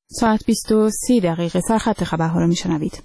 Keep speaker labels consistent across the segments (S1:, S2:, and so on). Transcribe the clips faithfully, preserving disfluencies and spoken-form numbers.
S1: ساعت بیست و سه دقیقه سرخط خبرها را میشنوید.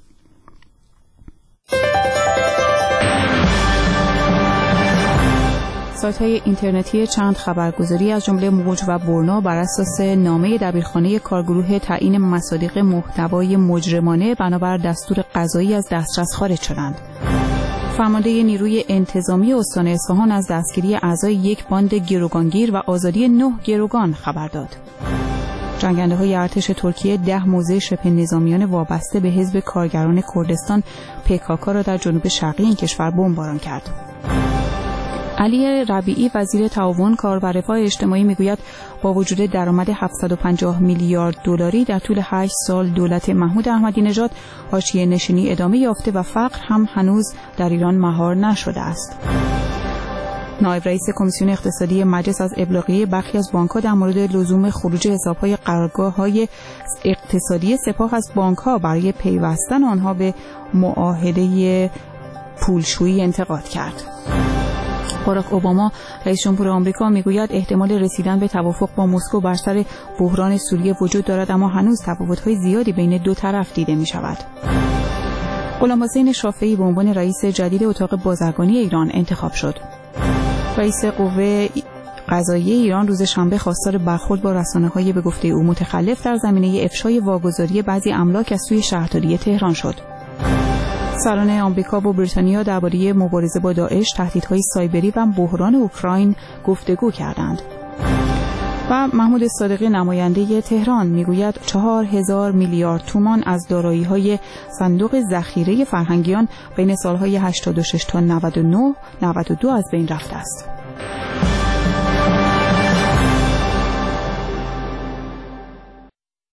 S1: سایت‌های اینترنتی چند خبرگزاری از جمله موج و برنا بر اساس نامه دبیرخانه کارگروه تعیین مصادیق محتوای مجرمانه بنابر دستور قضایی از دسترس خارج شدند. فرمانده نیروی انتظامی استان اصفهان از دستگیری اعضای یک باند گروگانگیر و آزادی نه گروگان خبر داد. جنگنده‌های ارتش ترکیه ده موضع شبه نظامیان وابسته به حزب کارگران کردستان پیکاکا را در جنوب شرقی این کشور بمباران کرد. علی ربیعی وزیر تعاون کار و رفاه اجتماعی میگوید با وجود درآمد هفتصد و پنجاه میلیارد دلاری در طول هشت سال دولت محمود احمدی نژاد حاشیه نشینی ادامه یافته و فقر هم هنوز در ایران مهار نشده است. نایب رئیس کمیسیون اقتصادی مجلس از ابلاغیه برخی از بانک‌ها در مورد لزوم خروج حساب‌های قرارگاه‌های اقتصادی سپاه از بانک‌ها برای پیوستن آنها به معاهده پولشویی انتقاد کرد. باراک اوباما رئیس جمهور آمریکا میگوید احتمال رسیدن به توافق با مسکو بر سر بحران سوریه وجود دارد، اما هنوز تفاوت‌های زیادی بین دو طرف دیده می‌شود. غلام حسین شافعی به عنوان رئیس جدید اتاق بازرگانی ایران انتخاب شد. رئیس قوه قضاییه ایران روز شنبه خواستار برخورد با رسانه‌های به گفته او متخلف در زمینه افشای واگذاری بعضی املاک از سوی شهرداری تهران شد. سران آمریکا و بریتانیا درباره مبارزه با داعش، تهدیدهای سایبری و بحران اوکراین گفتگو کردند. و محمود صادقی نماینده تهران میگوید چهار هزار میلیارد تومان از دارایی‌های صندوق ذخیره فرهنگیان بین سالهای هشتاد و شش تا نود و نه نود و دو از بین رفته است.